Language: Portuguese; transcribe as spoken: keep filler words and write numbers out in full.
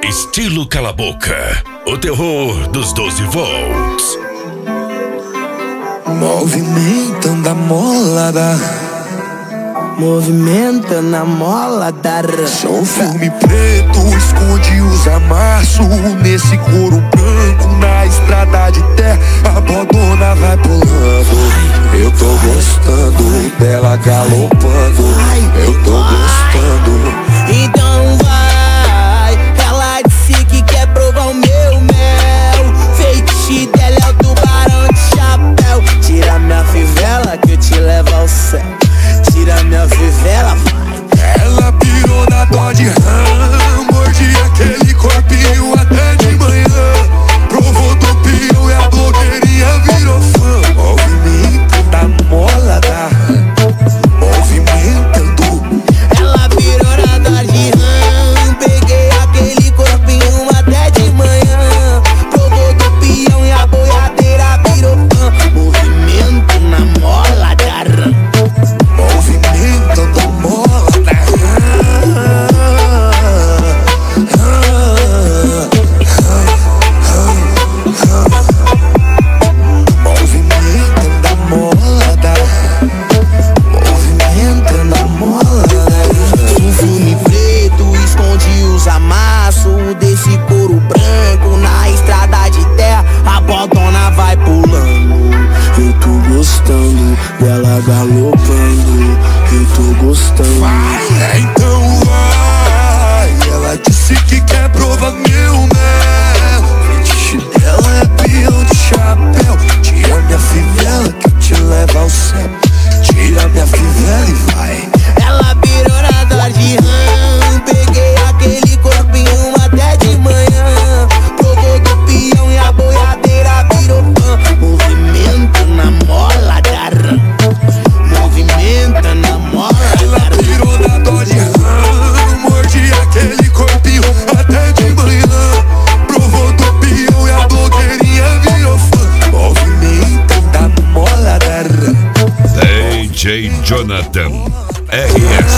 Estilo Cala Boca, o terror dos doze volts. Movimentando a molada, movimentando a molada. Sou filme preto, esconde os amassos. Nesse couro branco, na estrada de terra, a bodona vai pulando. Eu tô gostando dela galopando. Eu tô gostando. Então vai, ela disse que quer provar o meu mel. Feitiço dela é o tubarão de chapéu. Tira minha fivela que eu te levo ao céu. Tira minha fivela, vai. Ela pirou na Dodge Ram, mordi aquele corpinho até de manhã. Provou do pião e a blogueirinha virou fã. Movimento da mola da movimentando. Ela virou na Dodge Ram, peguei aquele corpinho até de manhã. Provou do pião e a boiadeira virou fã. Movimento na mola da Ram. Movimentando a mola da Movimentando a mola da Movimentando a mola da Um filme preto esconde os amassos desse couro branco na estrada de terra. A bodona vai pulando. Eu tô gostando dela galopando. Eu tô gostando. Vai, então vai. Ela disse que quer provar meu mel. Fetiche dela é peão de chapéu. Tira minha fivela que eu te levo ao céu. Tira minha fivela e vai. Ela virou na Dodge Ram, peguei aquele corpinho até de manhã. Provou do peão e a boiadeira virou fã. Movimento na mola da Ram. Movimento na mola da Ela Ram. virou na Dodge Ram, mordi aquele corpinho até de manhã. Provou do peão e a blogueirinha virou fã. Movimento da mola da Ram. D J Jonathan R S